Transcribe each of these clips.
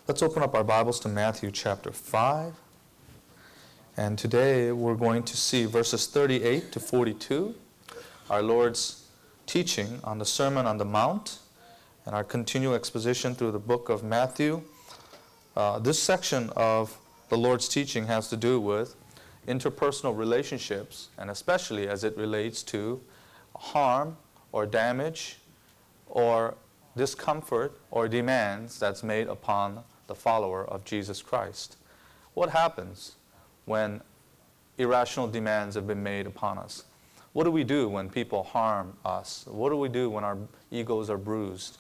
Let's open up our Bibles to Matthew chapter 5. And today we're going to see verses 38 to 42, our Lord's teaching on the Sermon on the Mount, and our continual exposition through the book of Matthew. This section of the Lord's teaching has to do with interpersonal relationships, and especially as it relates to harm or damage or discomfort or demands that's made upon the follower of Jesus Christ. What happens when irrational demands have been made upon us? What do we do when people harm us? What do we do when our egos are bruised?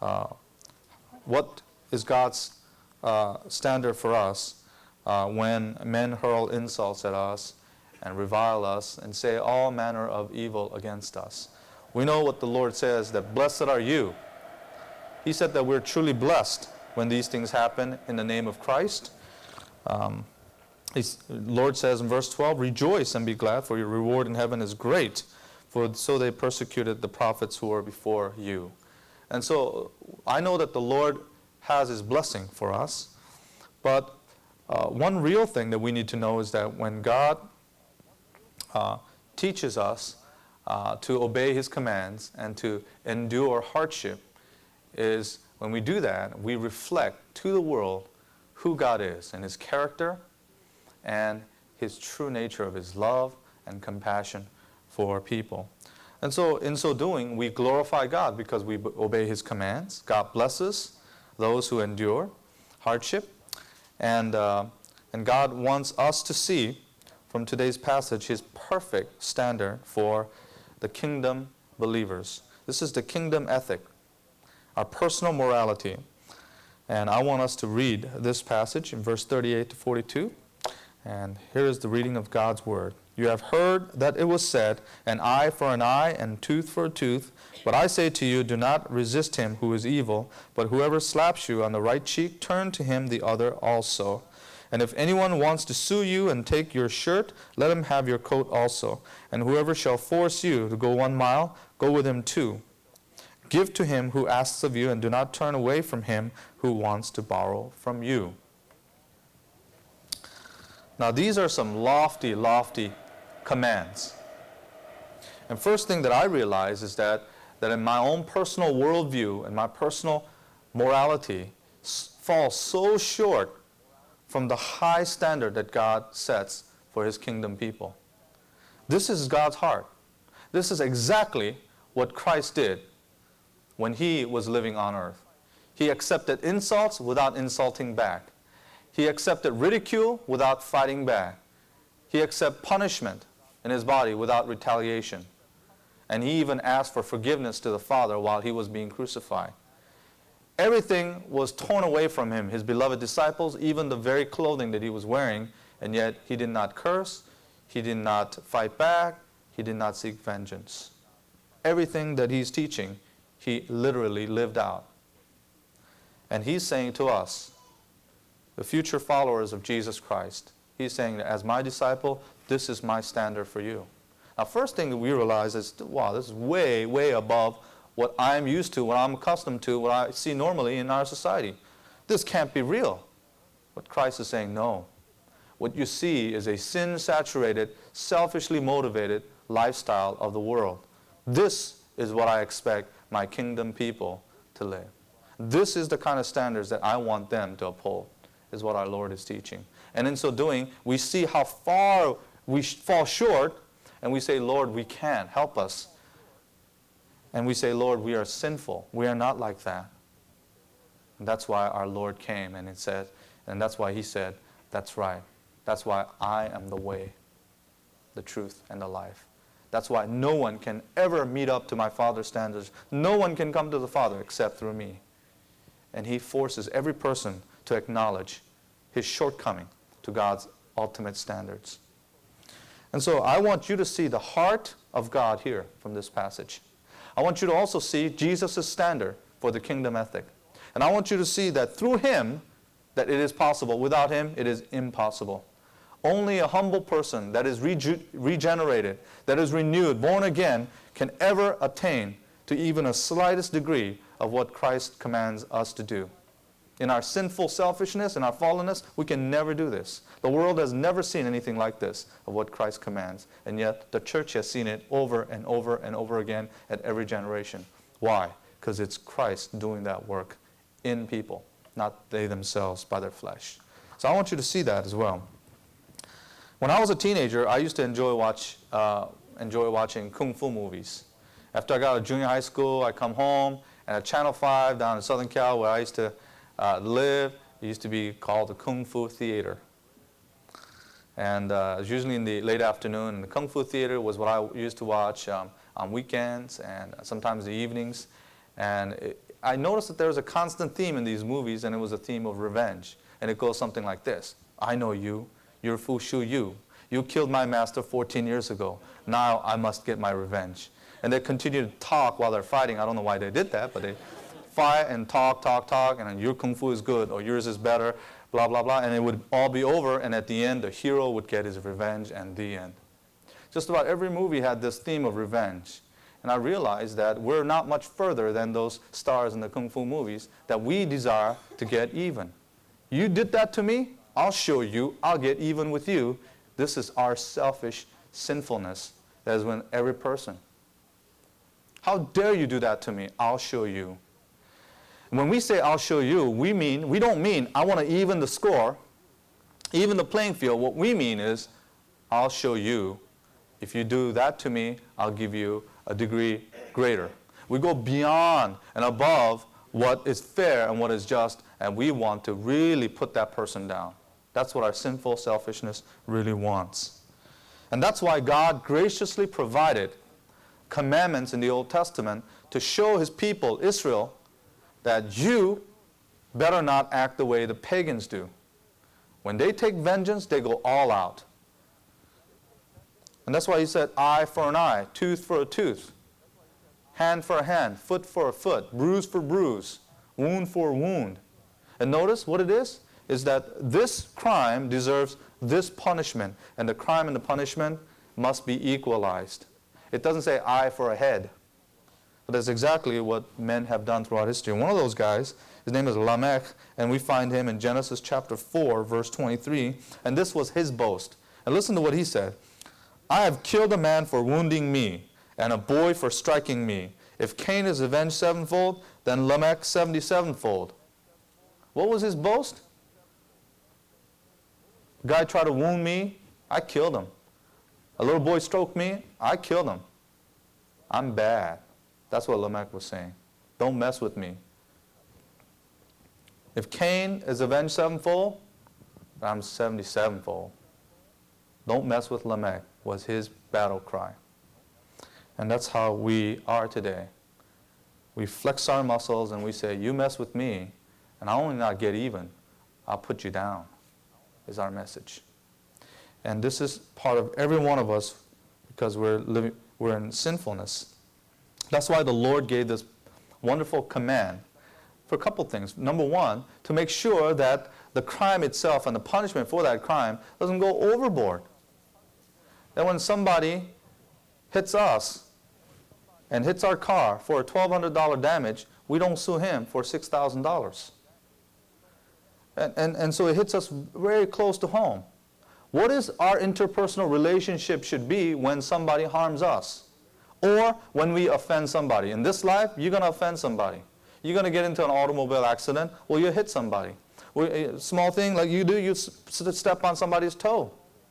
What is God's standard for us when men hurl insults at us and revile us and say all manner of evil against us? We know what the Lord says, that blessed are you. He said that we're truly blessed when these things happen in the name of Christ. The Lord says in verse 12, rejoice and be glad, for your reward in heaven is great, for so they persecuted the prophets who were before you. And so I know that the Lord has His blessing for us, but one real thing that we need to know is that when God teaches us to obey His commands and to endure hardship, is when we do that, we reflect to the world who God is and His character and His true nature of His love and compassion for people. And so in so doing, we glorify God because we obey His commands. God blesses those who endure hardship. And God wants us to see from today's passage His perfect standard for the kingdom believers. This is the kingdom ethic, our personal morality. And I want us to read this passage in verse 38 to 42. And here is the reading of God's word. You have heard that it was said, an eye for an eye and tooth for a tooth. But I say to you, do not resist him who is evil, but whoever slaps you on the right cheek, turn to him the other also. And if anyone wants to sue you and take your shirt, let him have your coat also. And whoever shall force you to go 1 mile, go with him 2. Give to him who asks of you, and do not turn away from him who wants to borrow from you. Now these are some lofty, lofty commands. And first thing that I realize is that in my own personal worldview and my personal morality falls so short from the high standard that God sets for His kingdom people. This is God's heart. This is exactly what Christ did when He was living on earth. He accepted insults without insulting back. He accepted ridicule without fighting back. He accepted punishment in His body without retaliation. And He even asked for forgiveness to the Father while He was being crucified. Everything was torn away from Him, His beloved disciples, even the very clothing that He was wearing, and yet He did not curse, He did not fight back, He did not seek vengeance. Everything that He's teaching, He literally lived out. And He's saying to us, the future followers of Jesus Christ, He's saying that as my disciple, this is my standard for you. Now, first thing that we realize is, wow, this is way, way above what I'm used to, what I'm accustomed to, what I see normally in our society. This can't be real. But Christ is saying, no. What you see is a sin-saturated, selfishly motivated lifestyle of the world. This is what I expect my kingdom people to live. This is the kind of standards that I want them to uphold, is what our Lord is teaching. And in so doing, we see how far we fall short, and we say, Lord, we can't. Help us. And we say, Lord, we are sinful. We are not like that. And that's why our Lord came, and it said, and that's why He said, that's right. That's why I am the way, the truth, and the life. That's why no one can ever meet up to my Father's standards. No one can come to the Father except through me. And He forces every person to acknowledge his shortcoming to God's ultimate standards. And so I want you to see the heart of God here from this passage. I want you to also see Jesus' standard for the kingdom ethic. And I want you to see that through Him, that it is possible. Without Him, it is impossible. Only a humble person that is regenerated, that is renewed, born again, can ever attain to even a slightest degree of what Christ commands us to do. In our sinful selfishness, in our fallenness, we can never do this. The world has never seen anything like this of what Christ commands. And yet the church has seen it over and over and over again at every generation. Why? Because it's Christ doing that work in people, not they themselves by their flesh. So I want you to see that as well. When I was a teenager, I used to enjoy watching Kung Fu movies. After I got out of junior high school, I come home, and at Channel 5 down in Southern Cal, where I used to live, it used to be called the Kung Fu Theater. And it was usually in the late afternoon. And the Kung Fu Theater was what I used to watch on weekends and sometimes the evenings. And I noticed that there was a constant theme in these movies, and it was a theme of revenge. And it goes something like this. I know you. You're Fu Shu Yu. You killed my master 14 years ago. Now I must get my revenge. And they continue to talk while they're fighting. I don't know why they did that, but they fight and talk, and then your Kung Fu is good, or yours is better, blah, blah, blah. And it would all be over, and at the end, the hero would get his revenge, and the end. Just about every movie had this theme of revenge. And I realized that we're not much further than those stars in the Kung Fu movies, that we desire to get even. You did that to me, I'll show you, I'll get even with you. This is our selfish sinfulness that is in every person. How dare you do that to me? I'll show you. When we say I'll show you, we don't mean I want to even the score, even the playing field. What we mean is I'll show you. If you do that to me, I'll give you a degree greater. We go beyond and above what is fair and what is just, and we want to really put that person down. That's what our sinful selfishness really wants. And that's why God graciously provided commandments in the Old Testament to show his people, Israel, that you better not act the way the pagans do. When they take vengeance, they go all out. And that's why he said, eye for an eye, tooth for a tooth, hand for a hand, foot for a foot, bruise for bruise, wound for a wound. And notice what it is that this crime deserves this punishment, and the crime and the punishment must be equalized. It doesn't say eye for a head. But that's exactly what men have done throughout history. One of those guys, his name is Lamech, and we find him in Genesis chapter 4, verse 23, and this was his boast. And listen to what he said. I have killed a man for wounding me, and a boy for striking me. If Cain is avenged sevenfold, then Lamech 77-fold. What was his boast? A guy tried to wound me, I killed him. A little boy stroked me, I killed him. I'm bad. That's what Lamech was saying. Don't mess with me. If Cain is avenged sevenfold, I'm 77-fold. Don't mess with Lamech was his battle cry. And that's how we are today. We flex our muscles and we say, you mess with me, and I'll only not get even, I'll put you down, is our message. And this is part of every one of us because we're in sinfulness. That's why the Lord gave this wonderful command for a couple things. Number one, to make sure that the crime itself and the punishment for that crime doesn't go overboard. That when somebody hits us and hits our car for a $1,200 damage, we don't sue him for $6,000. And so it hits us very close to home. What is our interpersonal relationship should be when somebody harms us? Or when we offend somebody. In this life, you're going to offend somebody. You're going to get into an automobile accident, or you hit somebody. A small thing like you do, you step on somebody's toe.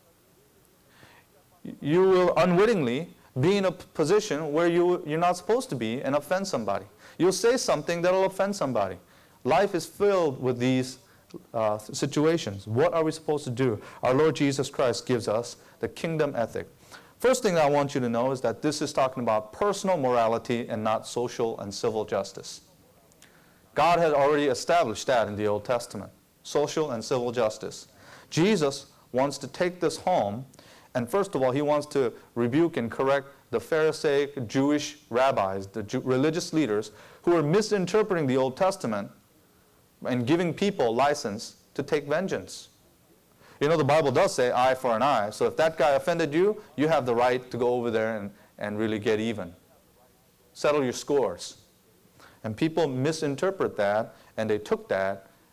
You will unwittingly be in a position where you're not supposed to be and offend somebody. You'll say something that will offend somebody. Life is filled with these situations. What are we supposed to do? Our Lord Jesus Christ gives us the kingdom ethic. First thing I want you to know is that this is talking about personal morality and not social and civil justice. God had already established that in the Old Testament, social and civil justice. Jesus wants to take this home, and first of all, he wants to rebuke and correct the Pharisaic Jewish rabbis, the religious leaders, who are misinterpreting the Old Testament and giving people license to take vengeance. You know, the Bible does say eye for an eye. So if that guy offended you, you have the right to go over there and really get even. Settle your scores. And people misinterpret that, and they took that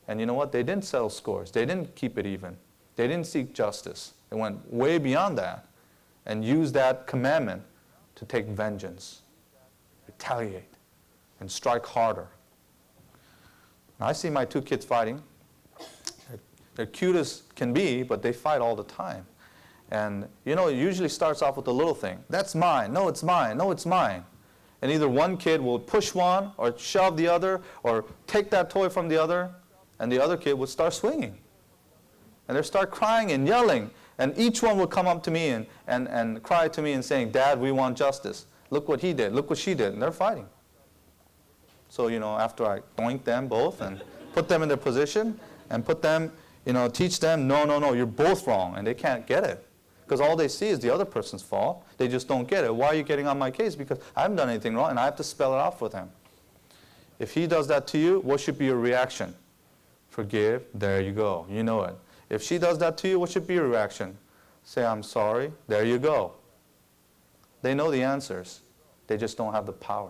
And you know what? They didn't settle scores. They didn't keep it even. They didn't seek justice. They went way beyond that and used that commandment to take vengeance, retaliate, and strike harder. Now, I see my two kids fighting. They're cute as can be, but they fight all the time. And, you know, it usually starts off with a little thing. That's mine. No, it's mine. No, it's mine. And either one kid will push one or shove the other or take that toy from the other, and the other kid would start swinging. And they'll start crying and yelling. And each one would come up to me and cry to me and saying, Dad, we want justice. Look what he did. Look what she did. And they're fighting. So, you know, after I doink them both and put them in their position and put them, you know, teach them, no, you're both wrong. And they can't get it. Because all they see is the other person's fault. They just don't get it. Why are you getting on my case? Because I haven't done anything wrong, and I have to spell it out for them. If he does that to you, what should be your reaction? Forgive. There you go. You know it. If she does that to you, what should be your reaction? Say, I'm sorry. There you go. They know the answers. They just don't have the power.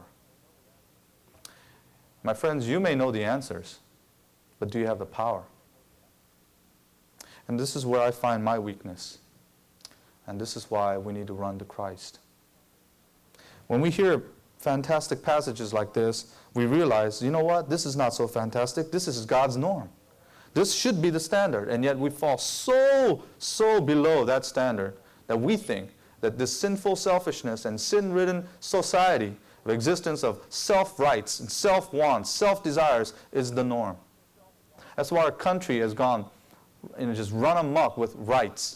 My friends, you may know the answers, but do you have the power? And this is where I find my weakness. And this is why we need to run to Christ. When we hear fantastic passages like this, we realize, you know what? This is not so fantastic. This is God's norm. This should be the standard. And yet we fall so below that standard that we think that this sinful selfishness and sin-ridden society of existence of self-rights and self-wants, self-desires is the norm. That's why our country has gone, just run amok with rights.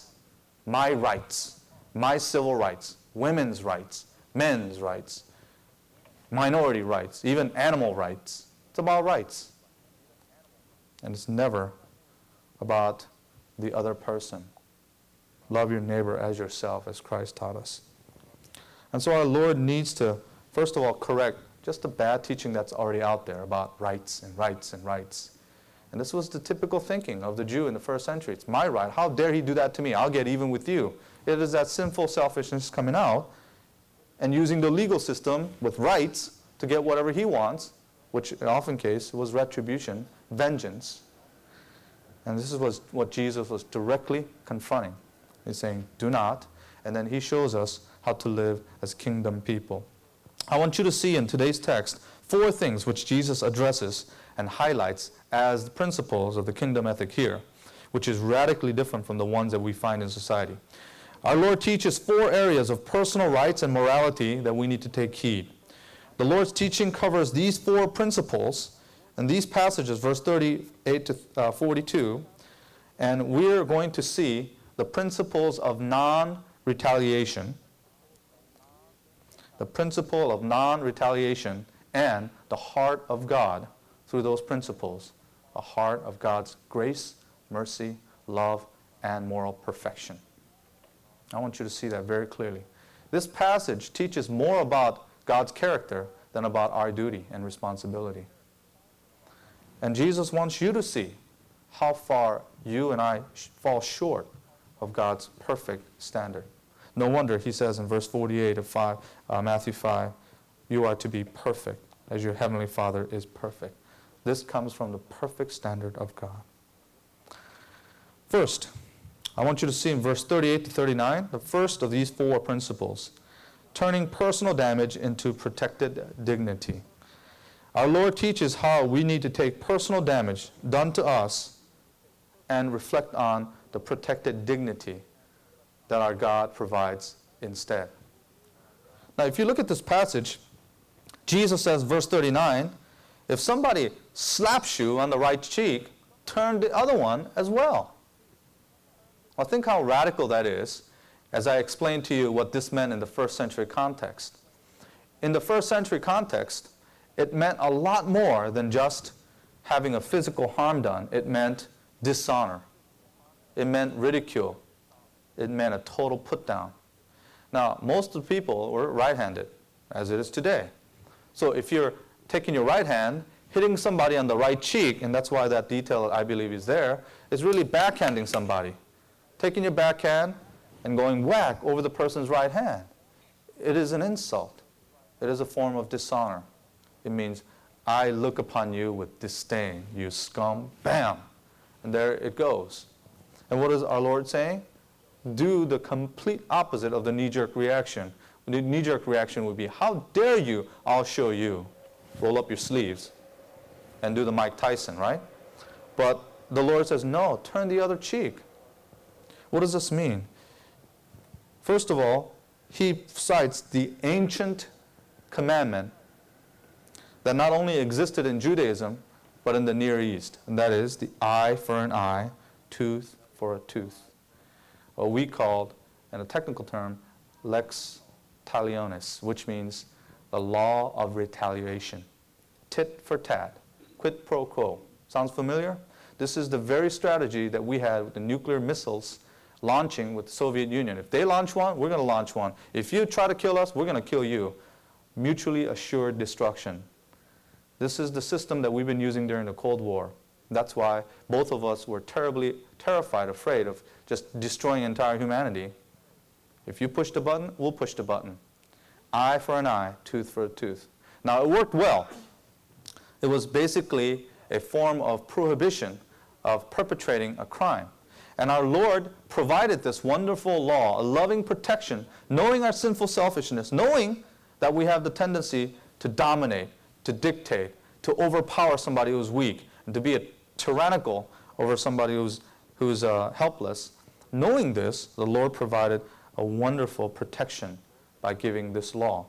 My civil rights, women's rights, men's rights, minority rights, even animal rights. It's about rights. And it's never about the other person. Love your neighbor as yourself, as Christ taught us. And so our Lord needs to, first of all, correct just the bad teaching that's already out there about rights and rights and rights. And this was the typical thinking of the Jew in the first century. It's my right. How dare he do that to me? I'll get even with you. It is that sinful selfishness coming out and using the legal system with rights to get whatever he wants, which in often case was retribution, vengeance. And this is what Jesus was directly confronting. He's saying, do not. And then he shows us how to live as kingdom people. I want you to see in today's text 4 things which Jesus addresses and highlights as the principles of the kingdom ethic here, which is radically different from the ones that we find in society. Our Lord teaches 4 areas of personal rights and morality that we need to take heed. The Lord's teaching covers these 4 principles in these passages, verse 38 to 42, and we're going to see the principles of non-retaliation, the principle of non-retaliation, and the heart of God through those principles, a heart of God's grace, mercy, love, and moral perfection. I want you to see that very clearly. This passage teaches more about God's character than about our duty and responsibility. And Jesus wants you to see how far you and I fall short of God's perfect standard. No wonder he says in verse 48 of Matthew 5, you are to be perfect as your heavenly Father is perfect. This comes from the perfect standard of God. First, I want you to see in verse 38 to 39, the first of these 4 principles, turning personal damage into protected dignity. Our Lord teaches how we need to take personal damage done to us and reflect on the protected dignity that our God provides instead. Now, if you look at this passage, Jesus says, verse 39, if somebody slaps you on the right cheek, turn the other one as well. Well, think how radical that is as I explain to you what this meant in the first century context. In the first century context, it meant a lot more than just having a physical harm done. It meant dishonor. It meant ridicule. It meant a total put down. Now, most of the people were right-handed, as it is today. So if you're taking your right hand, hitting somebody on the right cheek, and that's why that detail, I believe, is there, is really backhanding somebody. Taking your backhand and going whack over the person's right hand. It is an insult. It is a form of dishonor. It means I look upon you with disdain, you scum. Bam! And there it goes. And what is our Lord saying? Do the complete opposite of the knee-jerk reaction. The knee-jerk reaction would be, how dare you? I'll show you. Roll up your sleeves and do the Mike Tyson, right? But the Lord says, no, turn the other cheek. What does this mean? First of all, he cites the ancient commandment that not only existed in Judaism, but in the Near East. And that is the eye for an eye, tooth for a tooth. What we called, in a technical term, lex talionis, which means the law of retaliation. Tit for tat, quid pro quo. Sounds familiar? This is the very strategy that we had with the nuclear missiles launching with the Soviet Union. If they launch one, we're going to launch one. If you try to kill us, we're going to kill you. Mutually assured destruction. This is the system that we've been using during the Cold War. That's why both of us were terrified, afraid of just destroying entire humanity. If you push the button, we'll push the button. Eye for an eye, tooth for a tooth. Now, it worked well. It was basically a form of prohibition of perpetrating a crime. And our Lord provided this wonderful law, a loving protection, knowing our sinful selfishness, knowing that we have the tendency to dominate, to dictate, to overpower somebody who's weak, and to be tyrannical over somebody who's helpless. Knowing this, the Lord provided a wonderful protection by giving this law.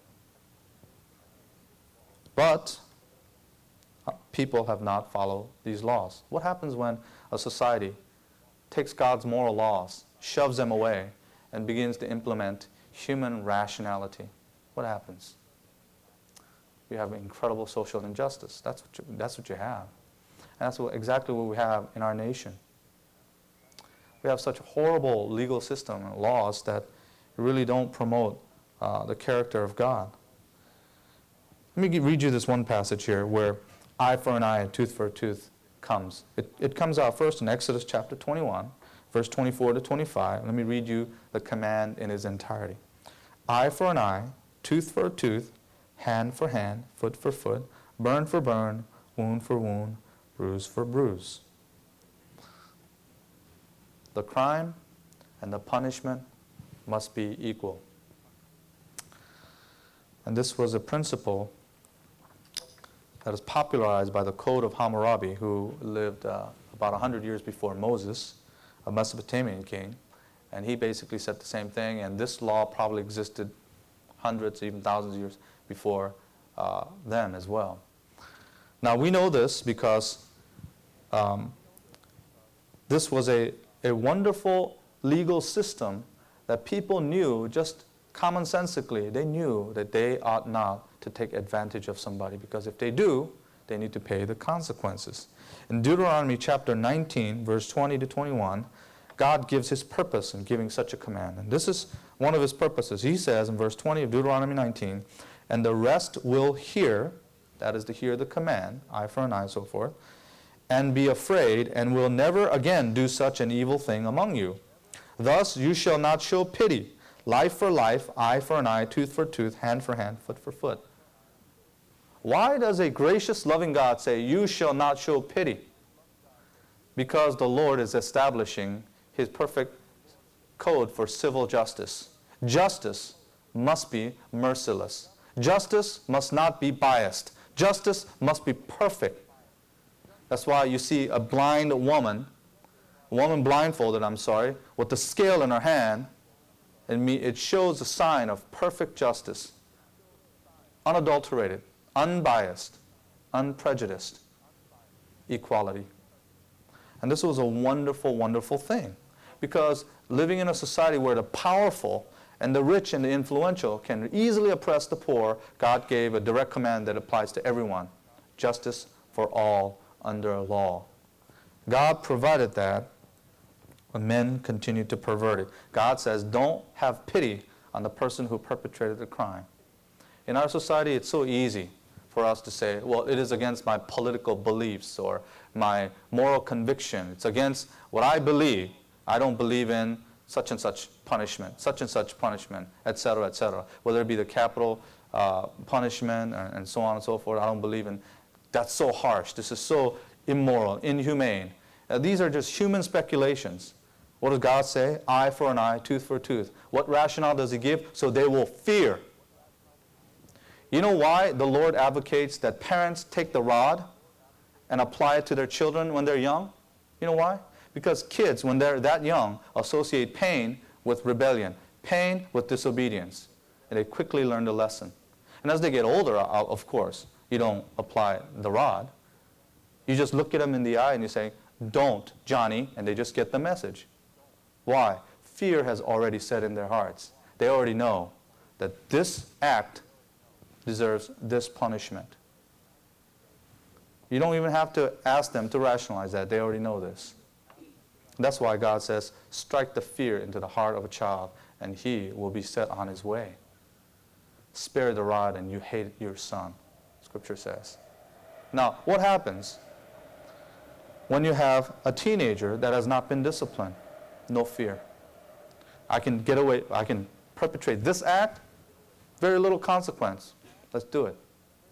But people have not followed these laws. What happens when a society takes God's moral laws, shoves them away, and begins to implement human rationality? What happens? You have incredible social injustice. That's what you have. And that's exactly what we have in our nation. We have such a horrible legal system and laws that really don't promote the character of God. Let me read you this one passage here where eye for an eye and tooth for a tooth comes. It comes out first in Exodus chapter 21, verse 24 to 25. Let me read you the command in its entirety. Eye for an eye, tooth for a tooth, hand for hand, foot for foot, burn for burn, wound for wound, bruise for bruise. The crime and the punishment must be equal. And this was a principle that is popularized by the Code of Hammurabi, who lived about 100 years before Moses, a Mesopotamian king. And he basically said the same thing, and this law probably existed hundreds, even thousands of years before them as well. Now we know this because this was a wonderful legal system that people knew just commonsensically. They knew that they ought not to take advantage of somebody, because if they do, they need to pay the consequences. In Deuteronomy chapter 19, verse 20 to 21, God gives his purpose in giving such a command. And this is one of his purposes. He says in verse 20 of Deuteronomy 19, and the rest will hear, that is to hear the command, eye for an eye, so forth, and be afraid, and will never again do such an evil thing among you. Thus you shall not show pity, life for life, eye for an eye, tooth for tooth, hand for hand, foot for foot. Why does a gracious, loving God say, you shall not show pity? Because the Lord is establishing his perfect code for civil justice. Justice must be merciless. Justice must not be biased. Justice must be perfect. That's why you see a blind woman blindfolded, with the scale in her hand, and it shows a sign of perfect justice. Unadulterated, unbiased, unprejudiced equality. And this was a wonderful, wonderful thing, because living in a society where the powerful and the rich and the influential can easily oppress the poor, God gave a direct command that applies to everyone. Justice for all under a law. God provided that, but men continue to pervert it. God says, don't have pity on the person who perpetrated the crime. In our society, it's so easy for us to say, well, it is against my political beliefs or my moral conviction. It's against what I believe. I don't believe in such and such punishment, etc., etc. Whether it be the capital punishment and so on and so forth. I don't believe in That's so harsh. This is so immoral, inhumane. These are just human speculations. What does God say? Eye for an eye, tooth for a tooth. What rationale does he give? So they will fear. You know why the Lord advocates that parents take the rod and apply it to their children when they're young? You know why? Because kids, when they're that young, associate pain with rebellion, pain with disobedience. And they quickly learn the lesson. And as they get older, of course, you don't apply the rod. You just look at them in the eye and you say, "Don't, Johnny," and they just get the message. Why? Fear has already set in their hearts. They already know that this act deserves this punishment. You don't even have to ask them to rationalize that. They already know this. That's why God says, strike the fear into the heart of a child, and he will be set on his way. Spare the rod, and you hate your son, Scripture says. Now, what happens when you have a teenager that has not been disciplined? No fear. I can get away, I can perpetrate this act, very little consequence. Let's do it.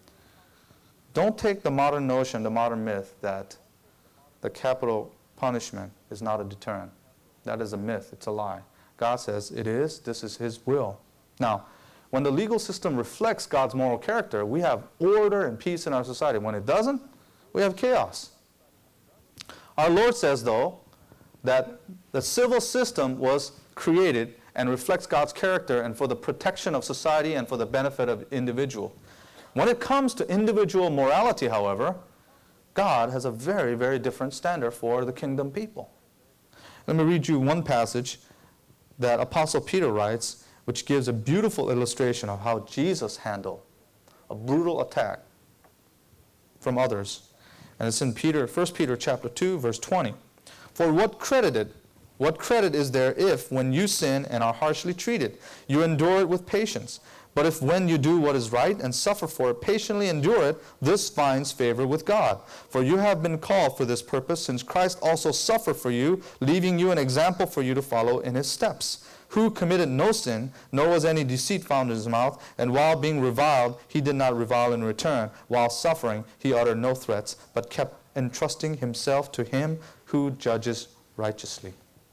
Don't take the modern notion, the modern myth that the capital punishment is not a deterrent. That is a myth. It's a lie. God says it is. This is his will. Now, when the legal system reflects God's moral character, we have order and peace in our society. When it doesn't, we have chaos. Our Lord says, though, that the civil system was created and reflects God's character and for the protection of society and for the benefit of individual. When it comes to individual morality, however, God has a very, very different standard for the kingdom people. Let me read you one passage that Apostle Peter writes, which gives a beautiful illustration of how Jesus handled a brutal attack from others. And it's in 1 Peter chapter 2, verse 20. For what credit is there if, when you sin and are harshly treated, you endure it with patience? But if when you do what is right and suffer for it, patiently endure it, this finds favor with God. For you have been called for this purpose, since Christ also suffered for you, leaving you an example for you to follow in his steps, who committed no sin, nor was any deceit found in his mouth, and while being reviled, he did not revile in return. While suffering, he uttered no threats, but kept entrusting himself to him who judges righteously.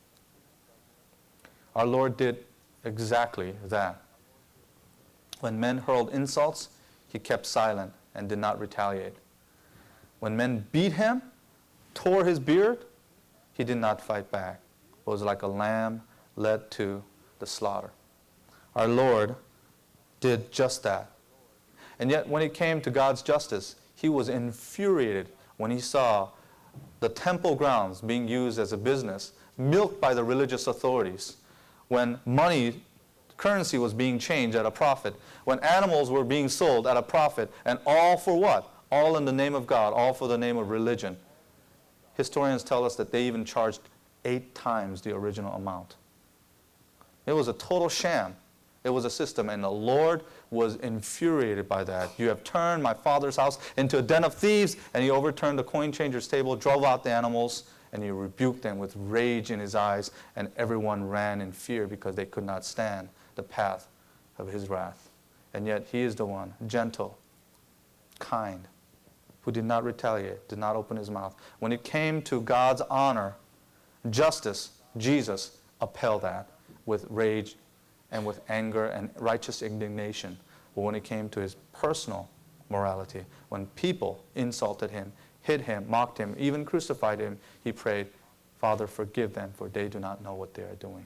Our Lord did exactly that. When men hurled insults, he kept silent and did not retaliate. When men beat him, tore his beard, he did not fight back. It was like a lamb led to the slaughter. Our Lord did just that. And yet when it came to God's justice, he was infuriated when he saw the temple grounds being used as a business, milked by the religious authorities, when currency was being changed at a profit, when animals were being sold at a profit, and all for what? All in the name of God, all for the name of religion. Historians tell us that they even charged 8 times the original amount. It was a total sham. It was a system, and the Lord was infuriated by that. You have turned my father's house into a den of thieves, and he overturned the coin changer's table, drove out the animals, and he rebuked them with rage in his eyes, and everyone ran in fear because they could not stand the path of his wrath. And yet he is the one, gentle, kind, who did not retaliate, did not open his mouth. When it came to God's honor, justice, Jesus upheld that with rage and with anger and righteous indignation. But when it came to his personal morality, when people insulted him, hit him, mocked him, even crucified him, he prayed, Father, forgive them, for they do not know what they are doing.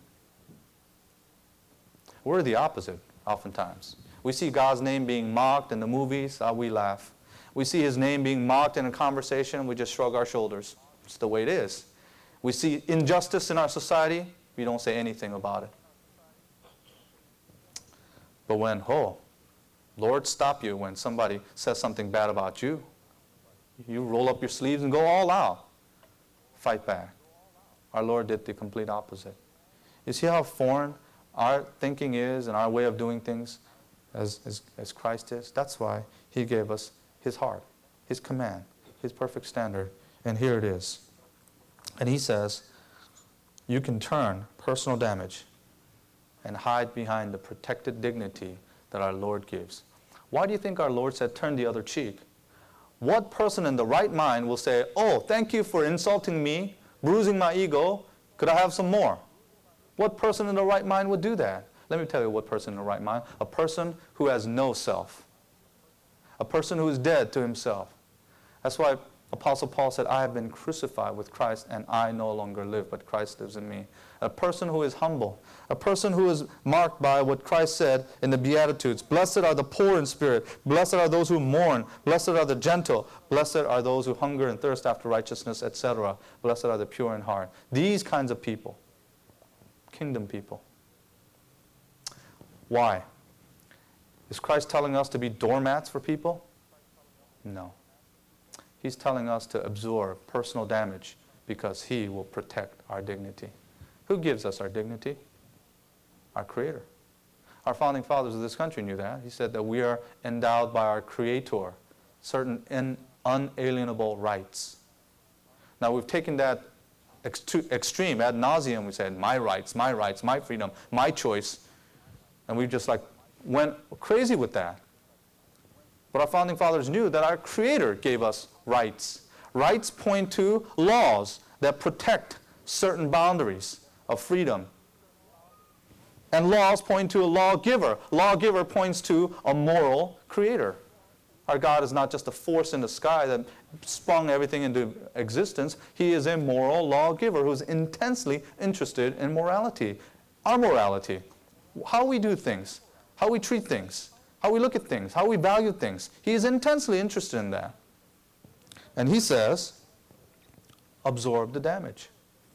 We're the opposite, oftentimes. We see God's name being mocked in the movies, we laugh. We see his name being mocked in a conversation, we just shrug our shoulders. It's the way it is. We see injustice in our society, we don't say anything about it. But when, Lord stop you when somebody says something bad about you, you roll up your sleeves and go all out. Fight back. Our Lord did the complete opposite. You see how foreign our thinking is and our way of doing things as Christ is? That's why he gave us his heart, his command, his perfect standard. And here it is. And he says, you can turn personal damage and hide behind the protected dignity that our Lord gives. Why do you think our Lord said, turn the other cheek? What person in the right mind will say, oh, thank you for insulting me, bruising my ego, could I have some more? What person in the right mind would do that? Let me tell you what person in the right mind. A person who has no self. A person who is dead to himself. That's why Apostle Paul said, I have been crucified with Christ, and I no longer live, but Christ lives in me. A person who is humble. A person who is marked by what Christ said in the Beatitudes. Blessed are the poor in spirit. Blessed are those who mourn. Blessed are the gentle. Blessed are those who hunger and thirst after righteousness, etc. Blessed are the pure in heart. These kinds of people. Kingdom people. Why? Is Christ telling us to be doormats for people? No. He's telling us to absorb personal damage because He will protect our dignity. Who gives us our dignity? Our Creator. Our founding fathers of this country knew that. He said that we are endowed by our Creator certain unalienable rights. Now we've taken that extreme, ad nauseum. We said, my rights, my freedom, my choice. And we just went crazy with that. But our founding fathers knew that our Creator gave us rights. Rights point to laws that protect certain boundaries of freedom. And laws point to a lawgiver. Lawgiver points to a moral Creator. Our God is not just a force in the sky that sprung everything into existence. He is a moral lawgiver who is intensely interested in morality. Our morality. How we do things. How we treat things. How we look at things, how we value things. He is intensely interested in that. And He says, absorb the damage.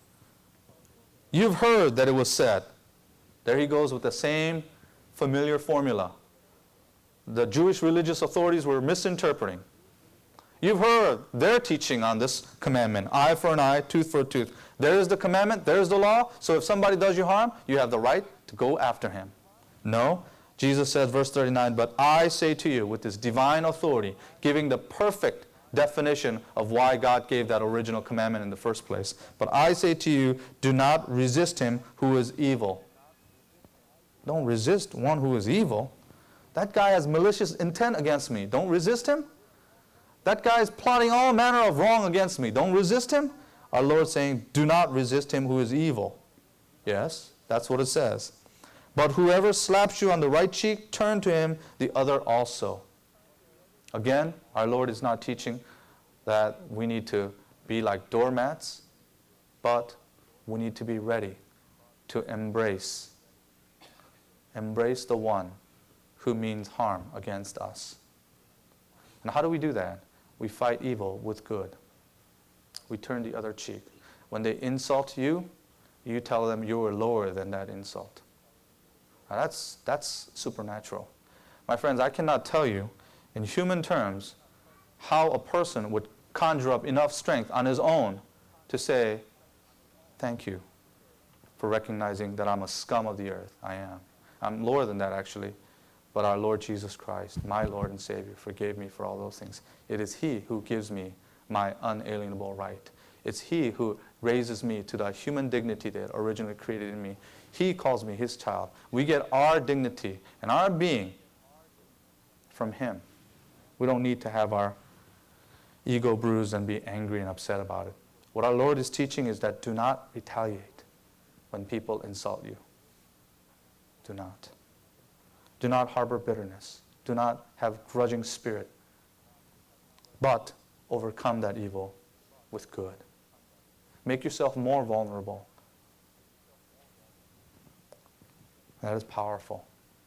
You've heard that it was said. There he goes with the same familiar formula. The Jewish religious authorities were misinterpreting. You've heard their teaching on this commandment, eye for an eye, tooth for a tooth. There is the commandment, there is the law, so if somebody does you harm, you have the right to go after him. No. Jesus says, verse 39, but I say to you, with this divine authority, giving the perfect definition of why God gave that original commandment in the first place. But I say to you, do not resist him who is evil. Don't resist one who is evil. That guy has malicious intent against me. Don't resist him. That guy is plotting all manner of wrong against me. Don't resist him. Our Lord saying, do not resist him who is evil. Yes, that's what it says. But whoever slaps you on the right cheek, turn to him the other also. Again, our Lord is not teaching that we need to be like doormats, but we need to be ready to embrace the one who means harm against us. And how do we do that? We fight evil with good. We turn the other cheek. When they insult you, you tell them you are lower than that insult. Now that's supernatural. My friends, I cannot tell you in human terms how a person would conjure up enough strength on his own to say, thank you for recognizing that I'm a scum of the earth. I am. I'm lower than that actually. But our Lord Jesus Christ, my Lord and Savior, forgave me for all those things. It is He who gives me my unalienable right. It's He who raises me to the human dignity that originally created in me. He calls me His child. We get our dignity and our being from Him. We don't need to have our ego bruised and be angry and upset about it. What our Lord is teaching is that do not retaliate when people insult you. Do not. Do not harbor bitterness. Do not have grudging spirit. But overcome that evil with good. Make yourself more vulnerable. That is powerful.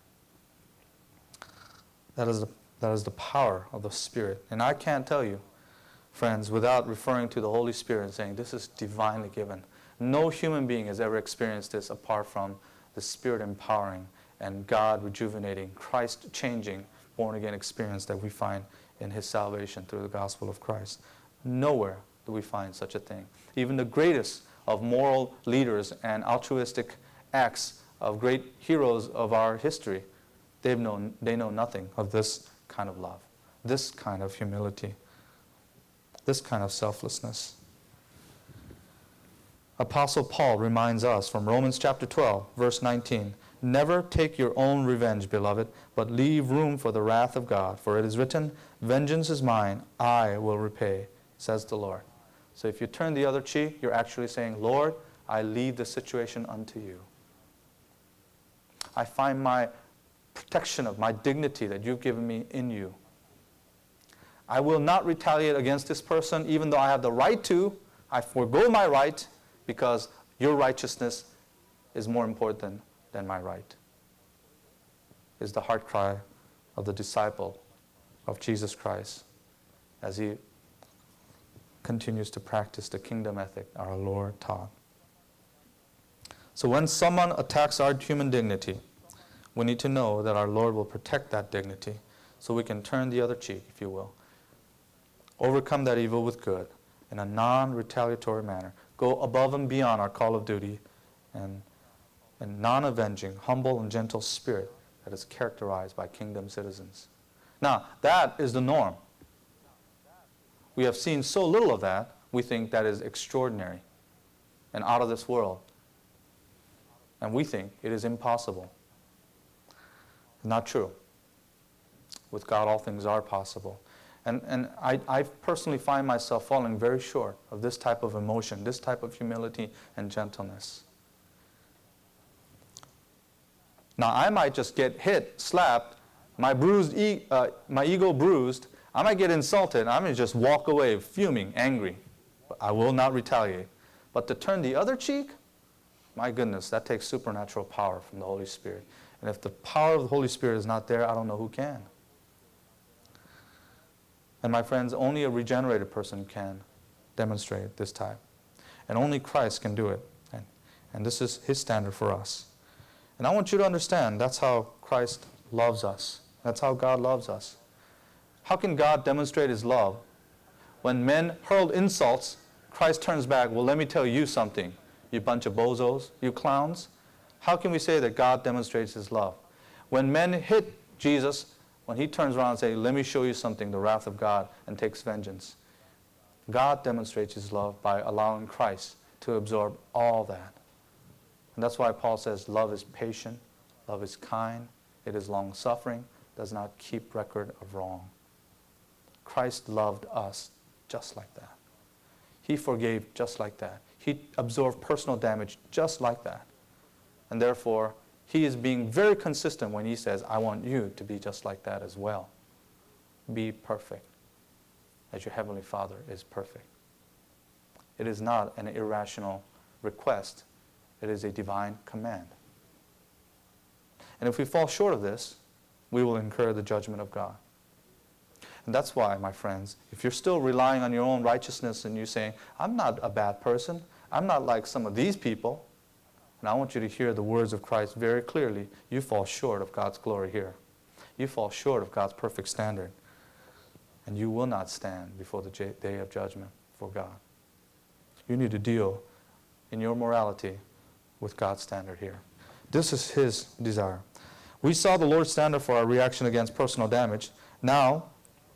That is the power of the Spirit. And I can't tell you, friends, without referring to the Holy Spirit and saying this is divinely given. No human being has ever experienced this apart from the Spirit empowering and God rejuvenating, Christ changing, born-again experience that we find in His salvation through the gospel of Christ. Nowhere do we find such a thing. Even the greatest of moral leaders and altruistic acts of great heroes of our history, they know nothing of this kind of love, this kind of humility, this kind of selflessness. Apostle Paul reminds us from Romans chapter 12, verse 19, Never take your own revenge, beloved, but leave room for the wrath of God. For it is written, vengeance is mine, I will repay, says the Lord. So if you turn the other cheek, you're actually saying, Lord, I leave the situation unto you. I find my protection of my dignity that you've given me in you. I will not retaliate against this person, even though I have the right to. I forego my right because your righteousness is more important than my right, is the heart cry of the disciple of Jesus Christ as he continues to practice the kingdom ethic our Lord taught. So when someone attacks our human dignity, we need to know that our Lord will protect that dignity so we can turn the other cheek, if you will. Overcome that evil with good in a non-retaliatory manner. Go above and beyond our call of duty and non-avenging, humble and gentle spirit that is characterized by kingdom citizens. Now, that is the norm. We have seen so little of that, we think that is extraordinary and out of this world. And we think it is impossible. Not true. With God, all things are possible. And I personally find myself falling very short of this type of emotion, this type of humility and gentleness. Now, I might just get hit, slapped, my ego bruised. I might get insulted. I might just walk away fuming, angry. But I will not retaliate. But to turn the other cheek, my goodness, that takes supernatural power from the Holy Spirit. And if the power of the Holy Spirit is not there, I don't know who can. And my friends, only a regenerated person can demonstrate this type. And only Christ can do it. And this is His standard for us. And I want you to understand that's how Christ loves us. That's how God loves us. How can God demonstrate His love? When men hurled insults, Christ turns back, well, let me tell you something, you bunch of bozos, you clowns. How can we say that God demonstrates His love? When men hit Jesus, when He turns around and says, let me show you something, the wrath of God, and takes vengeance. God demonstrates His love by allowing Christ to absorb all that. And that's why Paul says love is patient, love is kind, it is long-suffering, does not keep record of wrong. Christ loved us just like that. He forgave just like that. He absorbed personal damage just like that. And therefore, He is being very consistent when He says, I want you to be just like that as well. Be perfect, as your Heavenly Father is perfect. It is not an irrational request. It is a divine command. And if we fall short of this, we will incur the judgment of God. And that's why, my friends, if you're still relying on your own righteousness and you're saying, I'm not a bad person, I'm not like some of these people, and I want you to hear the words of Christ very clearly, you fall short of God's glory here. You fall short of God's perfect standard. And you will not stand before the day of judgment for God. You need to deal in your morality with God's standard here. This is His desire. We saw the Lord's standard for our reaction against personal damage. Now,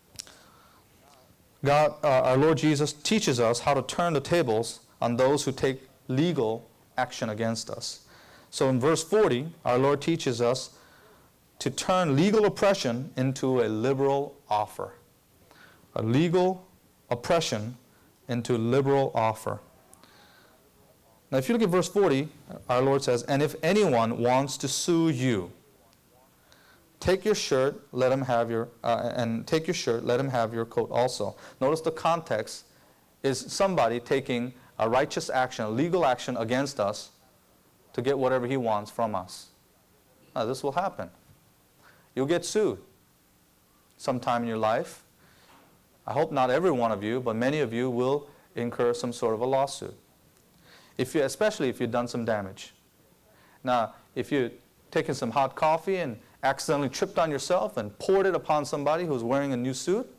God, our Lord Jesus teaches us how to turn the tables on those who take legal action against us. So in verse 40, our Lord teaches us to turn legal oppression into a liberal offer. A legal oppression into liberal offer. Now, if you look at verse 40, our Lord says, and if anyone wants to sue you, take your shirt, let him have your, take your shirt, let him have your coat also. Notice the context is somebody taking a righteous action, a legal action against us to get whatever he wants from us. Now, this will happen. You'll get sued sometime in your life. I hope not every one of you, but many of you will incur some sort of a lawsuit. Especially if you've done some damage. Now, if you've taken some hot coffee and accidentally tripped on yourself and poured it upon somebody who's wearing a new suit,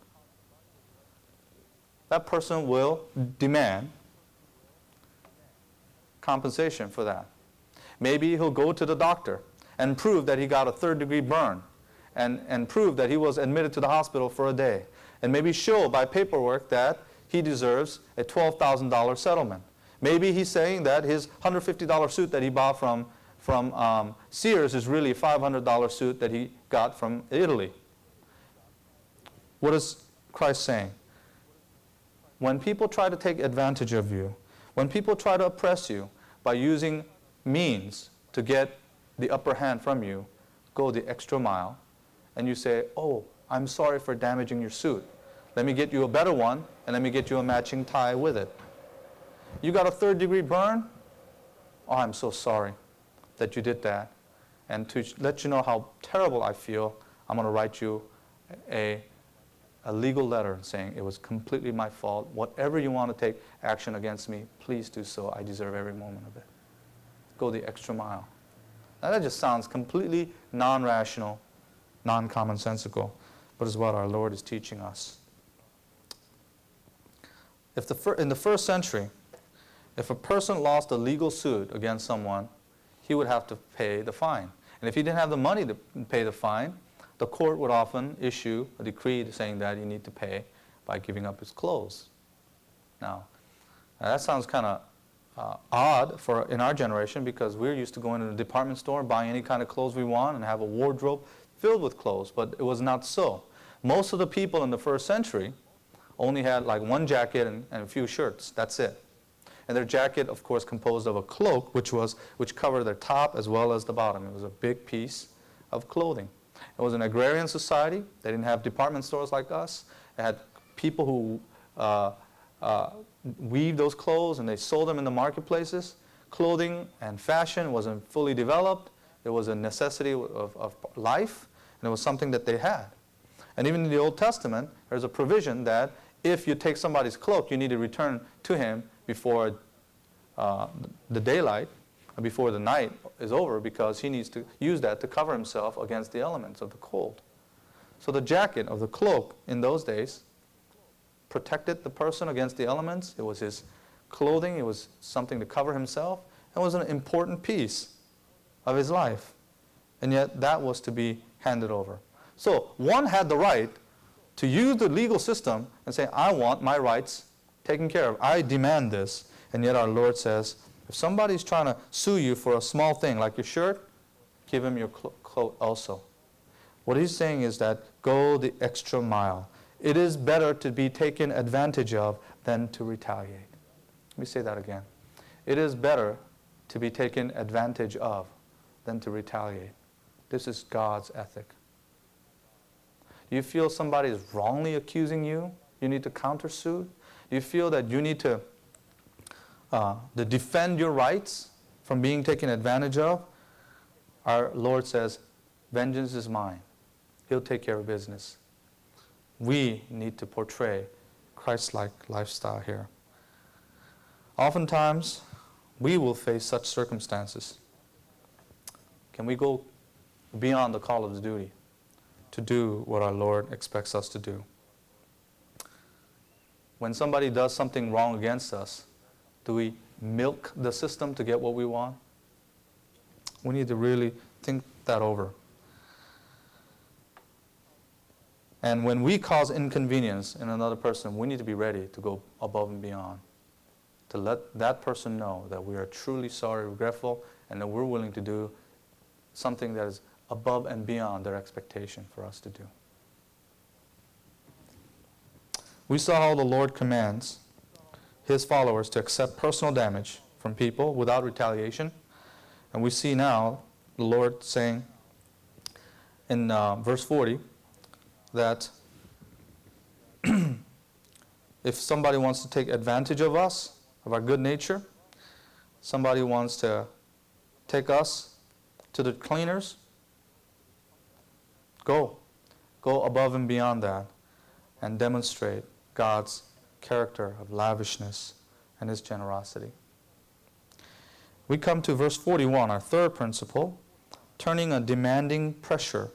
that person will demand compensation for that. Maybe he'll go to the doctor and prove that he got a third-degree burn and prove that he was admitted to the hospital for a day. And maybe show by paperwork that he deserves a $12,000 settlement. Maybe he's saying that his $150 suit that he bought from from Sears is really a $500 suit that he got from Italy. What is Christ saying? When people try to take advantage of you, when people try to oppress you by using means to get the upper hand from you, go the extra mile, and you say, oh, I'm sorry for damaging your suit. Let me get you a better one, and let me get you a matching tie with it. You got a 3rd-degree burn? Oh, I'm so sorry that you did that. And to let you know how terrible I feel, I'm going to write you a legal letter saying it was completely my fault. Whatever you want to take action against me, please do so. I deserve every moment of it. Go the extra mile. Now that just sounds completely non-rational, non-commonsensical, but is what our Lord is teaching us. In the first century, if a person lost a legal suit against someone, he would have to pay the fine. And if he didn't have the money to pay the fine, the court would often issue a decree saying that you need to pay by giving up his clothes. Now that sounds kind of odd in our generation, because we're used to going to the department store, buying any kind of clothes we want, and have a wardrobe filled with clothes. But it was not so. Most of the people in the first century only had like one jacket and a few shirts. That's it. And their jacket, of course, composed of a cloak, which covered their top as well as the bottom. It was a big piece of clothing. It was an agrarian society. They didn't have department stores like us. They had people who weaved those clothes and they sold them in the marketplaces. Clothing and fashion wasn't fully developed. It was a necessity of life, and it was something that they had. And even in the Old Testament, there's a provision that if you take somebody's cloak, you need to return to him before the daylight, before the night is over, because he needs to use that to cover himself against the elements of the cold. So the jacket of the cloak in those days protected the person against the elements. It was his clothing. It was something to cover himself. It was an important piece of his life. And yet that was to be handed over. So one had the right to use the legal system and say, I want my rights taken care of. I demand this. And yet our Lord says, if somebody's trying to sue you for a small thing like your shirt, give him your coat also. What he's saying is that go the extra mile. It is better to be taken advantage of than to retaliate. Let me say that again. It is better to be taken advantage of than to retaliate. This is God's ethic. You feel somebody is wrongly accusing you? You need to countersuit? You feel that you need to defend your rights from being taken advantage of? Our Lord says, vengeance is mine. He'll take care of business. We need to portray Christ-like lifestyle here. Oftentimes, we will face such circumstances. Can we go beyond the call of the duty to do what our Lord expects us to do? When somebody does something wrong against us, do we milk the system to get what we want? We need to really think that over. And when we cause inconvenience in another person, we need to be ready to go above and beyond, to let that person know that we are truly sorry, regretful, and that we're willing to do something that is above and beyond their expectation for us to do. We saw how the Lord commands His followers to accept personal damage from people without retaliation. And we see now the Lord saying in verse 40 that if somebody wants to take advantage of us, of our good nature, somebody wants to take us to the cleaners, go above and beyond that and demonstrate God's character of lavishness and His generosity. We come to verse 41, our third principle, turning a demanding pressure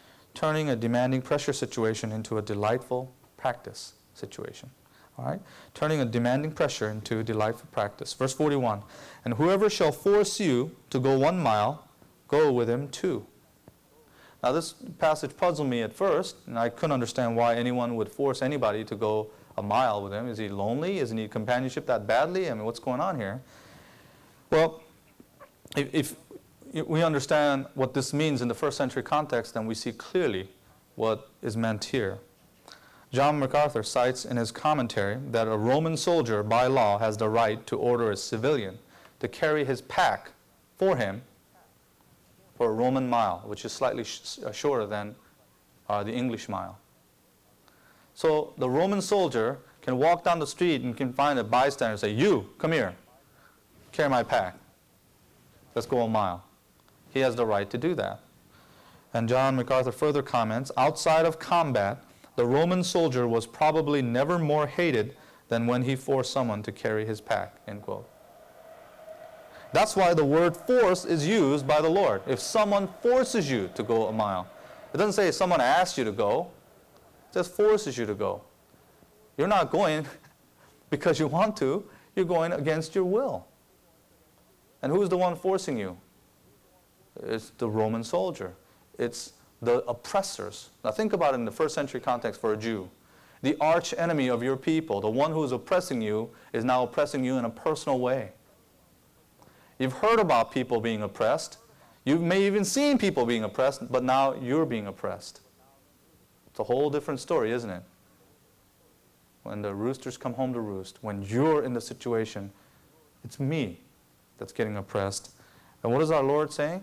situation into a delightful practice situation. All right? Turning a demanding pressure into a delightful practice. Verse 41, and whoever shall force you to go 1 mile, go with him 2. Now this passage puzzled me at first, and I couldn't understand why anyone would force anybody to go a mile with him. Is he lonely? Isn't he companionship that badly? I mean, what's going on here? Well, if we understand what this means in the first century context, then we see clearly what is meant here. John MacArthur cites in his commentary that a Roman soldier by law has the right to order a civilian to carry his pack for him for a Roman mile, which is slightly shorter than the English mile. So the Roman soldier can walk down the street and can find a bystander and say, "You, come here, carry my pack. Let's go a mile." He has the right to do that. And John MacArthur further comments, outside of combat, the Roman soldier was probably never more hated than when he forced someone to carry his pack, end quote. That's why the word force is used by the Lord. If someone forces you to go a mile, it doesn't say someone asks you to go. It says forces you to go. You're not going because you want to. You're going against your will. And who's the one forcing you? It's the Roman soldier. It's the oppressors. Now think about it in the first century context for a Jew. The arch enemy of your people, the one who is oppressing you, is now oppressing you in a personal way. You've heard about people being oppressed. You may even seen people being oppressed, but now you're being oppressed. It's a whole different story, isn't it? When the roosters come home to roost, when you're in the situation, it's me that's getting oppressed. And what is our Lord saying?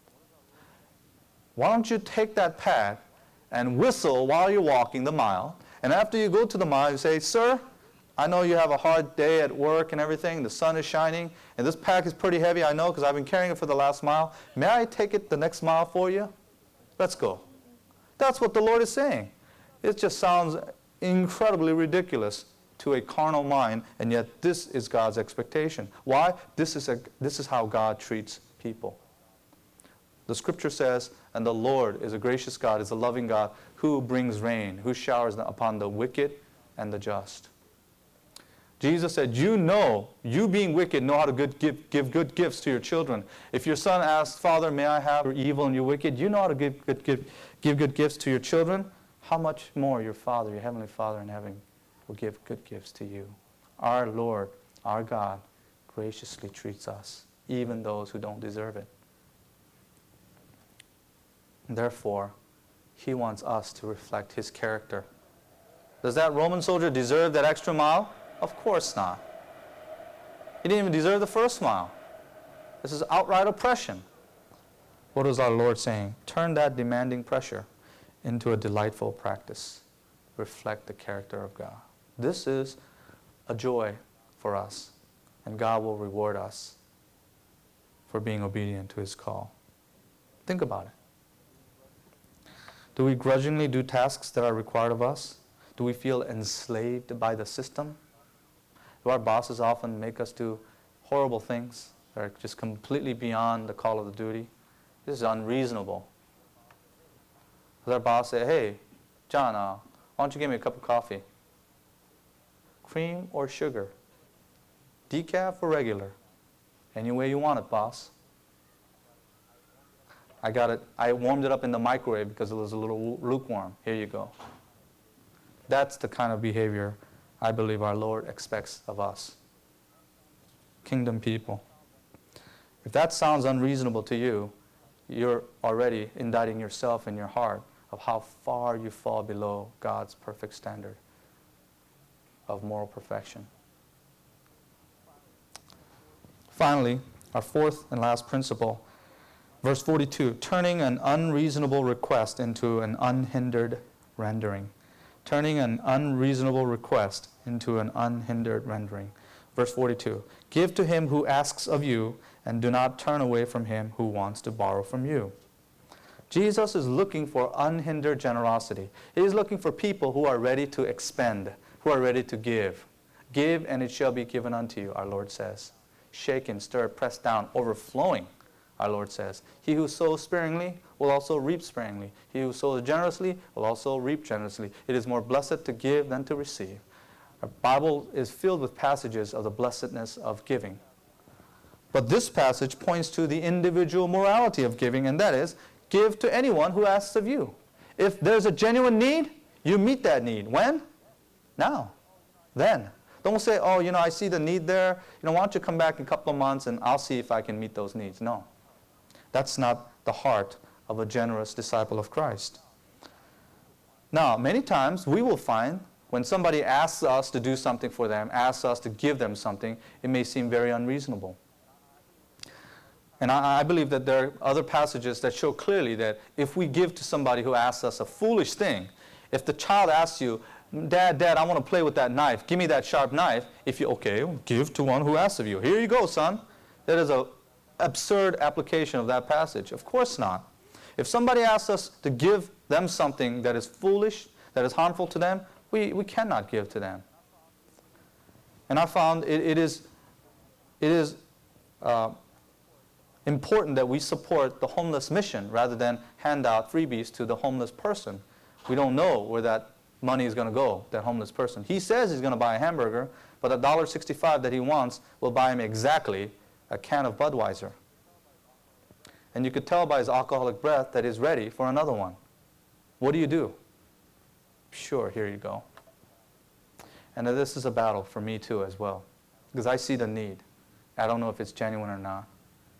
Why don't you take that pack and whistle while you're walking the mile, and after you go to the mile, you say, "Sir, I know you have a hard day at work and everything, the sun is shining, and this pack is pretty heavy, I know, because I've been carrying it for the last mile. May I take it the next mile for you? Let's go." That's what the Lord is saying. It just sounds incredibly ridiculous to a carnal mind, and yet this is God's expectation. Why? This is how God treats people. The scripture says, and the Lord is a gracious God, is a loving God, who brings rain, who showers upon the wicked and the just. Jesus said, you being wicked, know how to give good gifts to your children. If your son asks, "Father, may I have your evil and you're wicked?" You know how to give good gifts to your children. How much more your Father, your Heavenly Father in heaven, will give good gifts to you. Our Lord, our God, graciously treats us, even those who don't deserve it. Therefore, He wants us to reflect His character. Does that Roman soldier deserve that extra mile? Of course not. He didn't even deserve the first mile. This is outright oppression. What is our Lord saying? Turn that demanding pressure into a delightful practice. Reflect the character of God. This is a joy for us, and God will reward us for being obedient to His call. Think about it. Do we grudgingly do tasks that are required of us? Do we feel enslaved by the system? Do our bosses often make us do horrible things that are just completely beyond the call of the duty? This is unreasonable. Does our boss say, "Hey, John, why don't you give me a cup of coffee? Cream or sugar? Decaf or regular? Any way you want it, boss. I warmed it up in the microwave because it was a little lukewarm. Here you go." That's the kind of behavior I believe our Lord expects of us, kingdom people. If that sounds unreasonable to you, you're already indicting yourself in your heart of how far you fall below God's perfect standard of moral perfection. Finally, our fourth and last principle, verse 42, turning an unreasonable request into an unhindered rendering. Turning an unreasonable request into an unhindered rendering. Verse 42, give to him who asks of you, and do not turn away from him who wants to borrow from you. Jesus is looking for unhindered generosity. He is looking for people who are ready to expend, who are ready to give. Give, and it shall be given unto you, our Lord says. Shaken, stirred, pressed down, overflowing, our Lord says. He who sows sparingly will also reap sparingly. He who sows generously will also reap generously. It is more blessed to give than to receive. Our Bible is filled with passages of the blessedness of giving. But this passage points to the individual morality of giving, and that is, give to anyone who asks of you. If there's a genuine need, you meet that need. When? Now. Then. Don't say, "Oh, I see the need there. Why don't you come back in a couple of months and I'll see if I can meet those needs." No. That's not the heart of a generous disciple of Christ. Now, many times we will find when somebody asks us to do something for them, asks us to give them something, it may seem very unreasonable. And I believe that there are other passages that show clearly that if we give to somebody who asks us a foolish thing, if the child asks you, Dad, I want to play with that knife, give me that sharp knife, if you, okay, give to one who asks of you. Here you go, son. That is an absurd application of that passage. Of course not. If somebody asks us to give them something that is foolish, that is harmful to them, we cannot give to them. And I found it is important that we support the homeless mission rather than hand out freebies to the homeless person. We don't know where that money is going to go, that homeless person. He says he's going to buy a hamburger, but the $1.65 that he wants will buy him exactly a can of Budweiser. And you could tell by his alcoholic breath that he's ready for another one. What do? Sure, here you go. And this is a battle for me too as well, because I see the need. I don't know if it's genuine or not.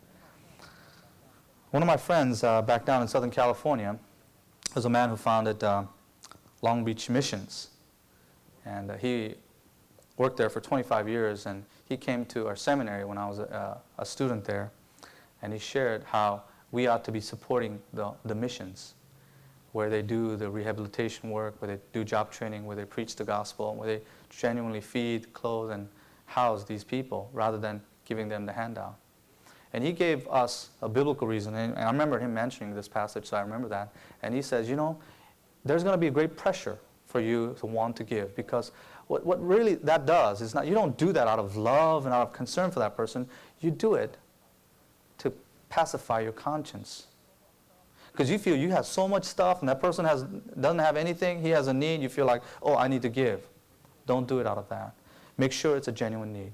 One of my friends back down in Southern California was a man who founded Long Beach Missions. And he worked there for 25 years, and he came to our seminary when I was a student there, and he shared how we ought to be supporting the missions, where they do the rehabilitation work, where they do job training, where they preach the gospel, where they genuinely feed, clothe, and house these people rather than giving them the handout. And he gave us a biblical reason, and I remember him mentioning this passage, so I remember that. And he says, you know, there's going to be a great pressure for you to want to give, because what really that does is not, you don't do that out of love and out of concern for that person. You do it to pacify your conscience. Because you feel you have so much stuff and that person doesn't have anything, he has a need, you feel like, oh, I need to give. Don't do it out of that. Make sure it's a genuine need.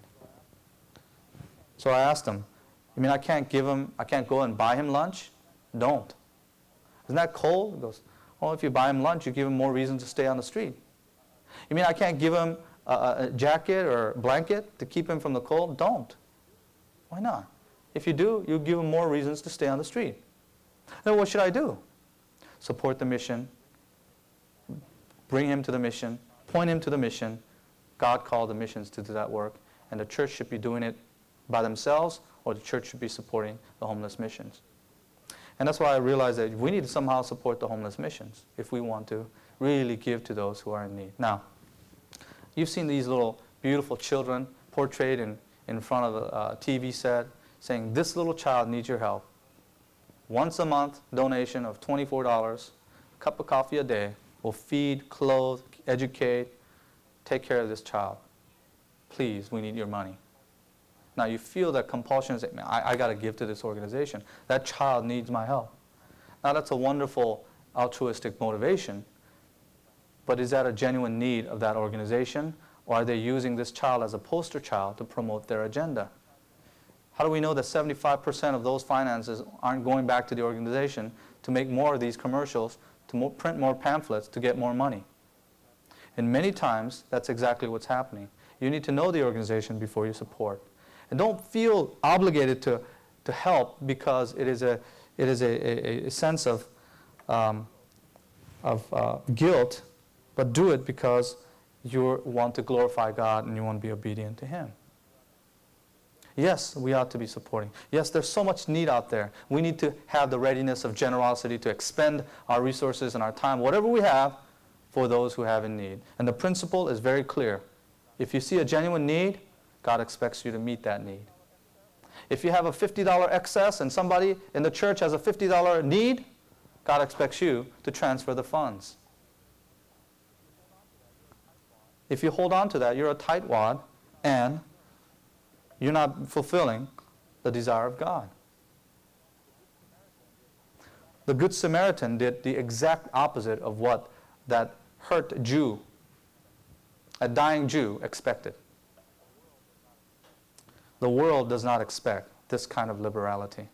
So I asked him, you mean I can't go and buy him lunch? Don't. Isn't that cold? He goes, oh, if you buy him lunch, you give him more reason to stay on the street. You mean I can't give him a jacket or blanket to keep him from the cold? Don't. Why not? If you do, you give him more reasons to stay on the street. Then what should I do? Support the mission, bring him to the mission, point him to the mission. God called the missions to do that work, and the church should be doing it by themselves, or the church should be supporting the homeless missions. And that's why I realized that we need to somehow support the homeless missions if we want to really give to those who are in need. Now, you've seen these little beautiful children portrayed in front of a TV set saying, this little child needs your help. Once a month donation of $24, a cup of coffee a day, will feed, clothe, educate, take care of this child. Please, we need your money. Now you feel that compulsion, say, I got to give to this organization. That child needs my help. Now that's a wonderful altruistic motivation, but is that a genuine need of that organization, or are they using this child as a poster child to promote their agenda? How do we know that 75% of those finances aren't going back to the organization to make more of these commercials, to print more pamphlets, to get more money? And many times, that's exactly what's happening. You need to know the organization before you support. And don't feel obligated to help because it is a sense of guilt, but do it because you want to glorify God and you want to be obedient to Him. Yes, we ought to be supporting. Yes, there's so much need out there. We need to have the readiness of generosity to expend our resources and our time, whatever we have, for those who have in need. And the principle is very clear. If you see a genuine need, God expects you to meet that need. If you have a $50 excess and somebody in the church has a $50 need, God expects you to transfer the funds. If you hold on to that, you're a tightwad and you're not fulfilling the desire of God. The Good Samaritan did the exact opposite of what that hurt Jew, a dying Jew, expected. The world does not expect this kind of liberality.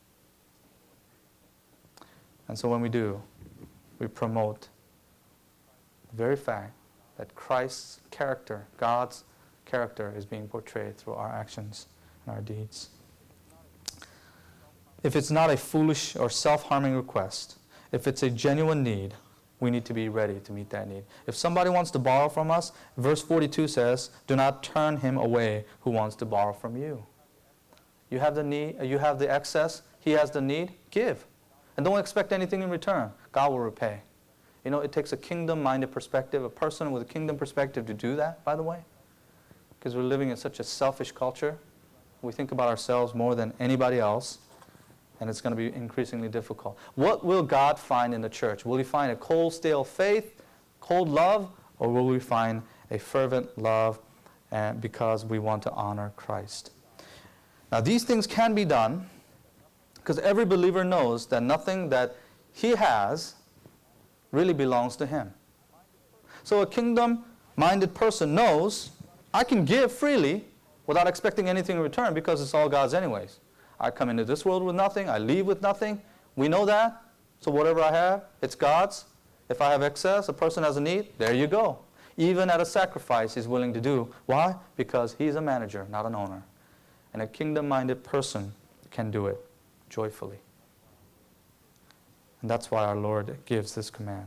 And so when we do, we promote the very fact that Christ's character, God's character, is being portrayed through our actions and our deeds. If it's not a foolish or self-harming request, if it's a genuine need, we need to be ready to meet that need. If somebody wants to borrow from us, verse 42 says, do not turn him away who wants to borrow from you. You have the need, you have the excess, he has the need, give. And don't expect anything in return. God will repay. You know, it takes a kingdom-minded perspective, a person with a kingdom perspective to do that, by the way. Because we're living in such a selfish culture. We think about ourselves more than anybody else. And it's going to be increasingly difficult. What will God find in the church? Will he find a cold, stale faith, cold love, or will we find a fervent love because we want to honor Christ? Now, these things can be done because every believer knows that nothing that he has really belongs to him. So a kingdom-minded person knows, I can give freely without expecting anything in return because it's all God's anyways. I come into this world with nothing. I leave with nothing. We know that. So whatever I have, it's God's. If I have excess, a person has a need, there you go. Even at a sacrifice he's willing to do. Why? Because he's a manager, not an owner. And a kingdom-minded person can do it joyfully. And that's why our Lord gives this command.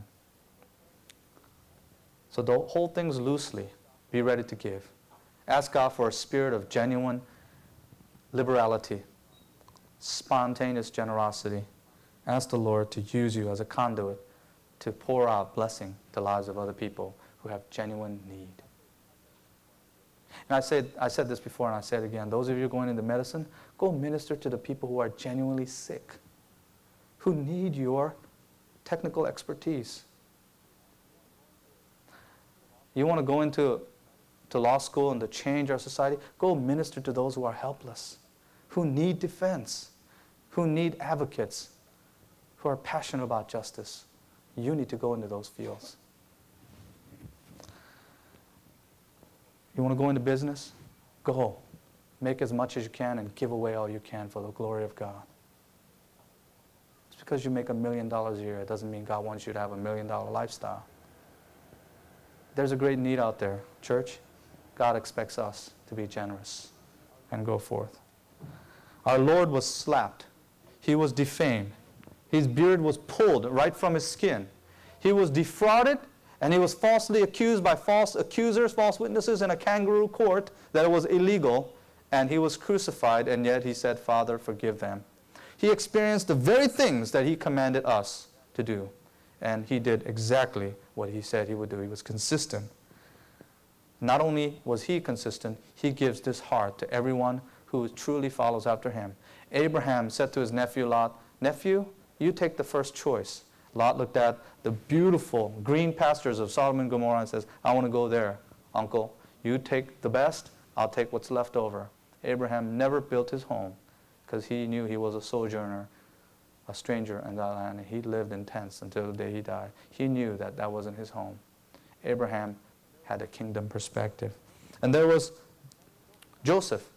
So don't hold things loosely. Be ready to give. Ask God for a spirit of genuine liberality, spontaneous generosity. Ask the Lord to use you as a conduit to pour out blessing to the lives of other people who have genuine need. And I said this before and I say it again. Those of you going into medicine, go minister to the people who are genuinely sick, who need your technical expertise. You want to go into law school and to change our society? Go minister to those who are helpless, who need defense, who need advocates, who are passionate about justice. You need to go into those fields. You want to go into business? Go. Make as much as you can and give away all you can for the glory of God. Just because you make $1 million a year, it doesn't mean God wants you to have $1 million lifestyle. There's a great need out there, church. God expects us to be generous and go forth. Our Lord was slapped. He was defamed. His beard was pulled right from his skin. He was defrauded, and he was falsely accused by false accusers, false witnesses in a kangaroo court that it was illegal, and he was crucified, and yet he said, Father, forgive them. He experienced the very things that he commanded us to do, and he did exactly what he said he would do. He was consistent. Not only was he consistent, he gives this heart to everyone who truly follows after him. Abraham said to his nephew Lot, nephew, you take the first choice. Lot looked at the beautiful green pastures of Sodom and Gomorrah and says, I want to go there, uncle. You take the best, I'll take what's left over. Abraham never built his home because he knew he was a sojourner, a stranger in that land. He lived in tents until the day he died. He knew that that wasn't his home. Abraham had a kingdom perspective. And there was Joseph.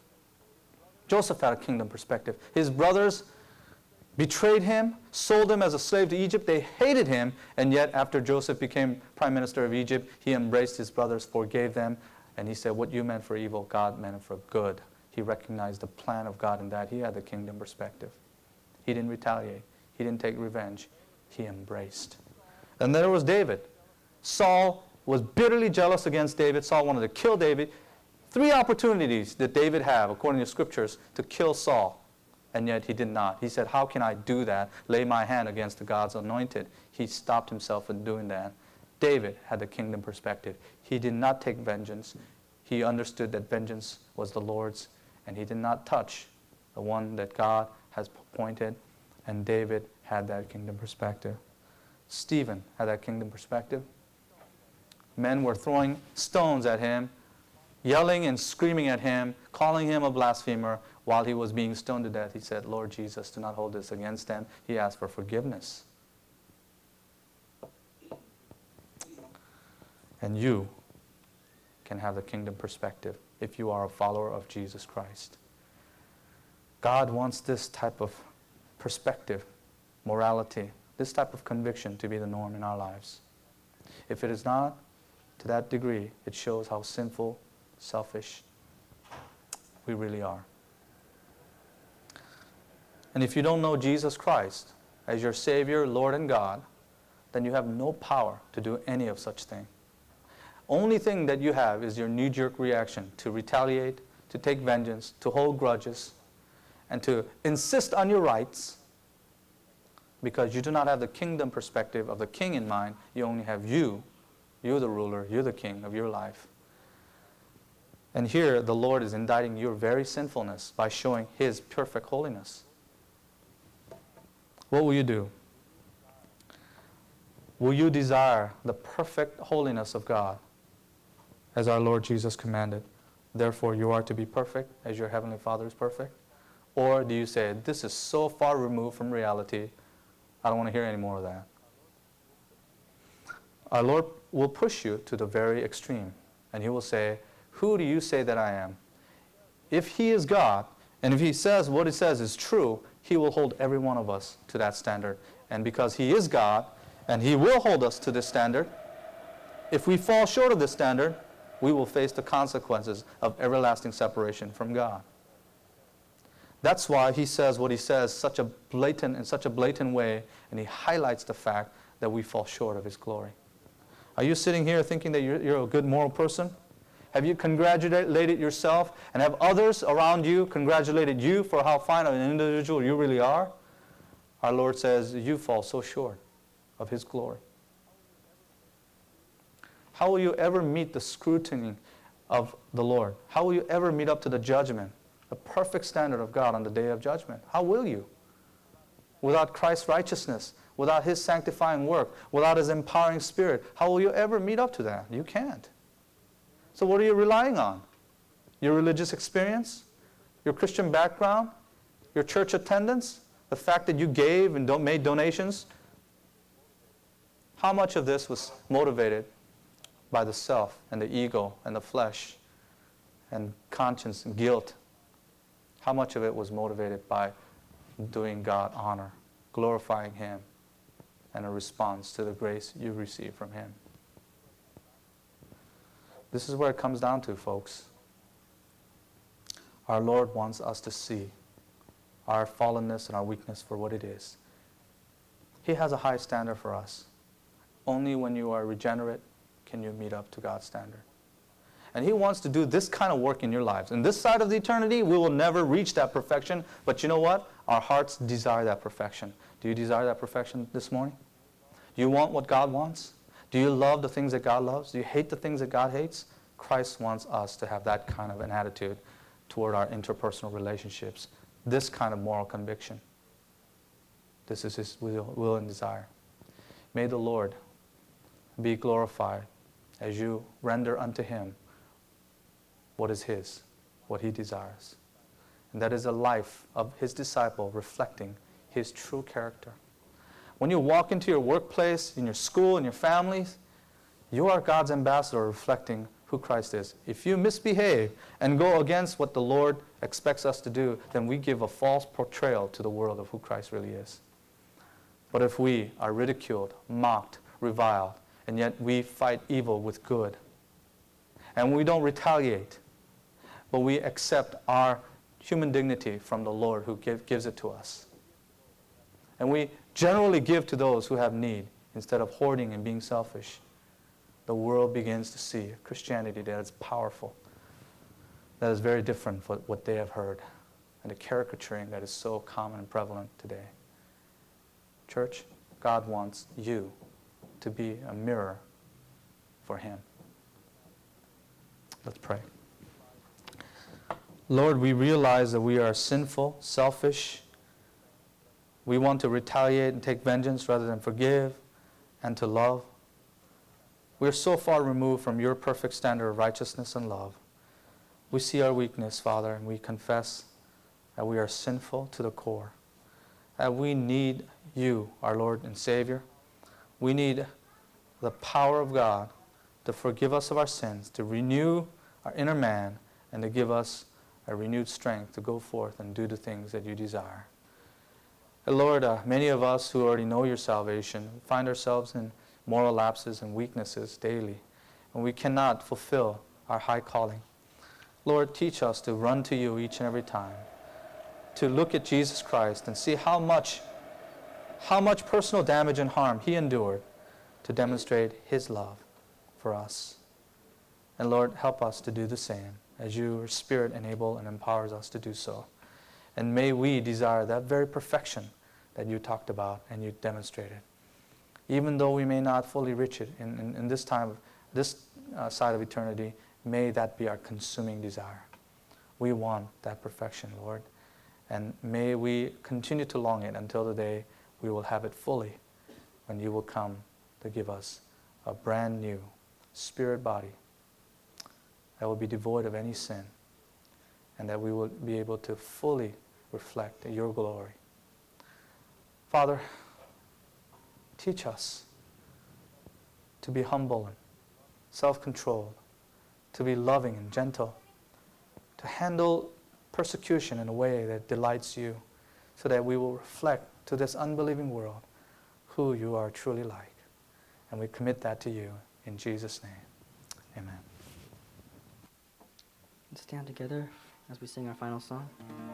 Joseph had a kingdom perspective. His brothers betrayed him, sold him as a slave to Egypt. They hated him, and yet after Joseph became prime minister of Egypt, he embraced his brothers, forgave them, and he said, what you meant for evil, God meant it for good. He recognized the plan of God in that. He had the kingdom perspective. He didn't retaliate. He didn't take revenge. He embraced. And then there was David. Saul was bitterly jealous against David. Saul wanted to kill David. 3 opportunities did David have, according to scriptures, to kill Saul. And yet he did not. He said, how can I do that? Lay my hand against the God's anointed. He stopped himself from doing that. David had the kingdom perspective. He did not take vengeance. He understood that vengeance was the Lord's, and he did not touch the one that God has appointed. And David had that kingdom perspective. Stephen had that kingdom perspective. Men were throwing stones at him, yelling and screaming at him, calling him a blasphemer. While he was being stoned to death, he said, Lord Jesus, do not hold this against them. He asked for forgiveness. And you can have the kingdom perspective if you are a follower of Jesus Christ. God wants this type of perspective, morality, this type of conviction to be the norm in our lives. If it is not to that degree, it shows how sinful, selfish we really are. And if you don't know Jesus Christ as your Savior, Lord, and God, then you have no power to do any of such thing. Only thing that you have is your knee-jerk reaction to retaliate, to take vengeance, to hold grudges, and to insist on your rights, because you do not have the kingdom perspective of the king in mind. You only have you. You're the ruler. You're the king of your life. And here the Lord is indicting your very sinfulness by showing His perfect holiness. What will you do? Will you desire the perfect holiness of God as our Lord Jesus commanded? Therefore you are to be perfect as your Heavenly Father is perfect? Or do you say, this is so far removed from reality, I don't want to hear any more of that? Our Lord will push you to the very extreme, and He will say, who do you say that I am? If He is God, and if He says what He says is true, He will hold every one of us to that standard. And because He is God, and He will hold us to this standard, if we fall short of this standard, we will face the consequences of everlasting separation from God. That's why He says what He says in such a blatant way, and He highlights the fact that we fall short of His glory. Are you sitting here thinking that you're a good moral person? Have you congratulated yourself, and have others around you congratulated you for how fine of an individual you really are? Our Lord says you fall so short of His glory. How will you ever meet the scrutiny of the Lord? How will you ever meet up to the judgment, the perfect standard of God on the day of judgment? How will you? Without Christ's righteousness, without His sanctifying work, without His empowering Spirit, how will you ever meet up to that? You can't. So what are you relying on? Your religious experience? Your Christian background? Your church attendance? The fact that you gave and made donations? How much of this was motivated by the self and the ego and the flesh and conscience and guilt? How much of it was motivated by doing God honor, glorifying Him, and a response to the grace you receive from Him? This is where it comes down to, folks. Our Lord wants us to see our fallenness and our weakness for what it is. He has a high standard for us. Only when you are regenerate can you meet up to God's standard. And He wants to do this kind of work in your lives. In this side of the eternity, we will never reach that perfection. But you know what? Our hearts desire that perfection. Do you desire that perfection this morning? Do you want what God wants? Do you love the things that God loves? Do you hate the things that God hates? Christ wants us to have that kind of an attitude toward our interpersonal relationships. This kind of moral conviction. This is His will and desire. May the Lord be glorified as you render unto Him what is His, what He desires. And that is a life of His disciple reflecting His true character. When you walk into your workplace, in your school, in your families, you are God's ambassador reflecting who Christ is. If you misbehave and go against what the Lord expects us to do, then we give a false portrayal to the world of who Christ really is. But if we are ridiculed, mocked, reviled, and yet we fight evil with good, and we don't retaliate, but we accept our human dignity from the Lord who gives it to us, and we generally give to those who have need instead of hoarding and being selfish, the world begins to see a Christianity that is powerful, that is very different from what they have heard, and the caricaturing that is so common and prevalent today. Church, God wants you to be a mirror for Him. Let's pray. Lord, we realize that we are sinful, selfish. We want to retaliate and take vengeance rather than forgive and to love. We are so far removed from your perfect standard of righteousness and love. We see our weakness, Father, and we confess that we are sinful to the core, that we need you, our Lord and Savior. We need the power of God to forgive us of our sins, to renew our inner man, and to give us a renewed strength to go forth and do the things that you desire. And Lord, many of us who already know your salvation find ourselves in moral lapses and weaknesses daily, and we cannot fulfill our high calling. Lord, teach us to run to you each and every time. to look at Jesus Christ and see how much personal damage and harm He endured to demonstrate His love for us. And Lord, help us to do the same as Your Spirit enable and empowers us to do so. And may we desire that very perfection that You talked about and You demonstrated. Even though we may not fully reach it in this time, this side of eternity, may that be our consuming desire. We want that perfection, Lord. And may we continue to long it until the day we will have it fully, when You will come to give us a brand new spirit body that will be devoid of any sin, and that we will be able to fully reflect Your glory. Father, teach us to be humble and self-controlled, to be loving and gentle, to handle persecution in a way that delights You, so that we will reflect to this unbelieving world who You are truly like. And we commit that to You in Jesus' name. Amen. Let's stand together as we sing our final song.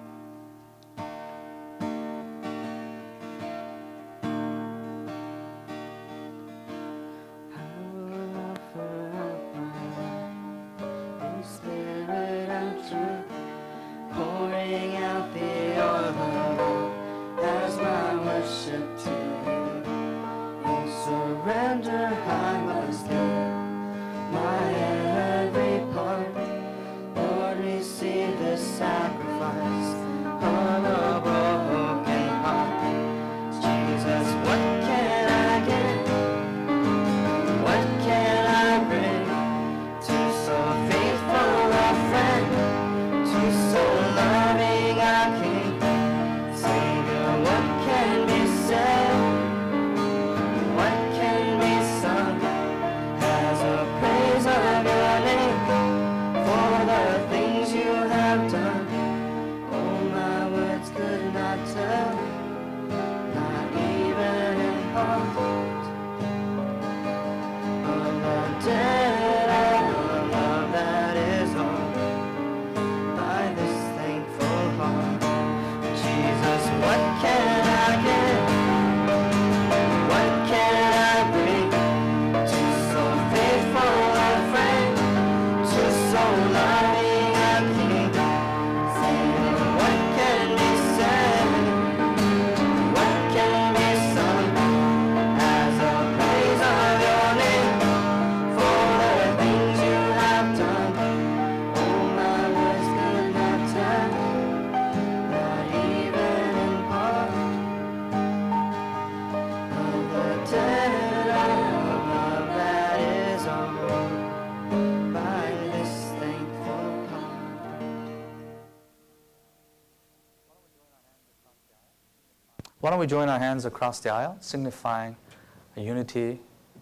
Why don't we join our hands across the aisle, signifying a unity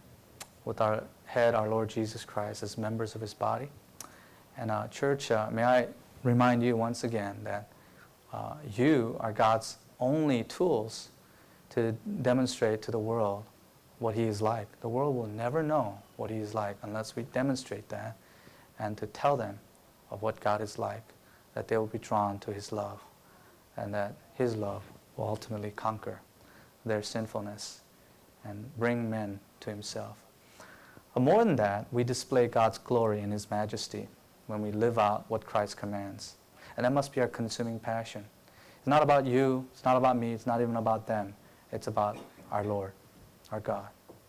with our head, our Lord Jesus Christ, as members of His body. And church, may I remind you once again that you are God's only tools to demonstrate to the world what He is like. The world will never know what He is like unless we demonstrate that, and to tell them of what God is like, that they will be drawn to His love, and that His love will ultimately conquer their sinfulness and bring men to Himself. But more than that, we display God's glory in His majesty when we live out what Christ commands. And that must be our consuming passion. It's not about you, it's not about me, it's not even about them. It's about our Lord, our God.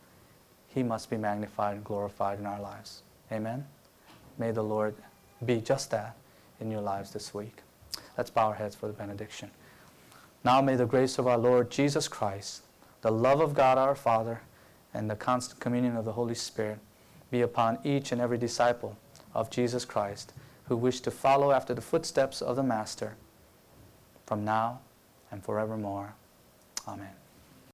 He must be magnified and glorified in our lives. Amen? May the Lord be just that in your lives this week. Let's bow our heads for the benediction. Now may the grace of our Lord Jesus Christ, the love of God our Father, and the constant communion of the Holy Spirit be upon each and every disciple of Jesus Christ who wish to follow after the footsteps of the Master from now and forevermore. Amen.